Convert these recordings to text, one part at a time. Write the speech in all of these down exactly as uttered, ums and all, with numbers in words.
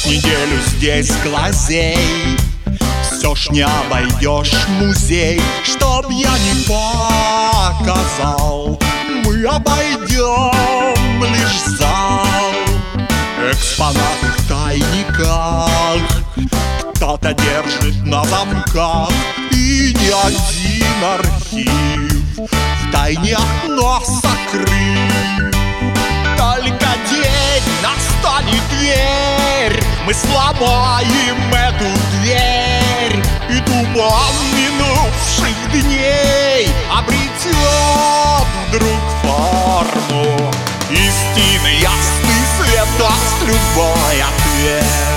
Хоть неделю здесь глазей, все ж не обойдешь музей. Чтоб я не показал, мы обойдем лишь зал. Экспонаты в тайниках кто-то держит на замках, и ни один архив в тайне от нас сокрыт. Только день настанет, дверь, мы сломаем эту дверь, и туман минувших дней обретет вдруг форму истины. Ясный свет даст любой ответ.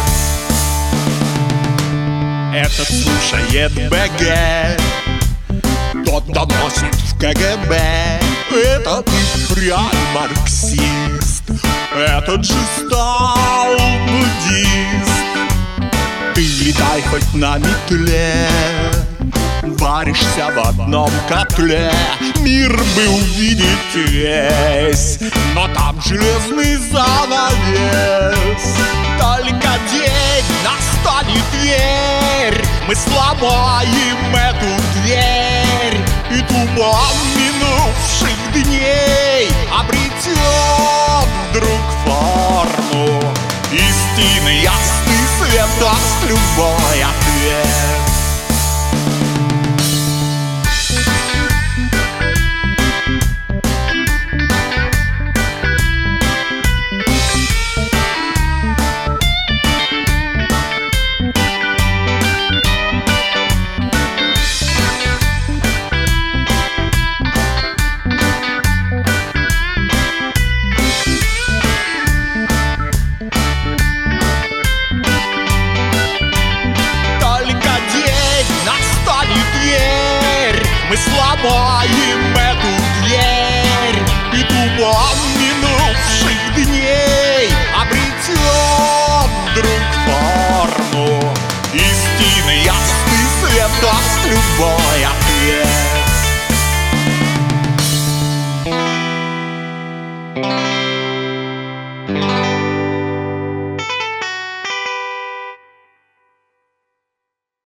Этот слушает БГ, тот доносит в КГБ. Этот и впрямь марксист, этот же стал буддист. Ты летай хоть на метле, варишься в одном котле. Мир бы увидеть весь, но там железный занавес. Только день настанет, дверь, мы сломаем эту дверь, и туман минувших дней обретет вдруг форму истины. Ясный свет даст любой ответ. Мы сломаем эту дверь, и туман минувших дней обретет вдруг форму истины. Ясный свет даст любой ответ.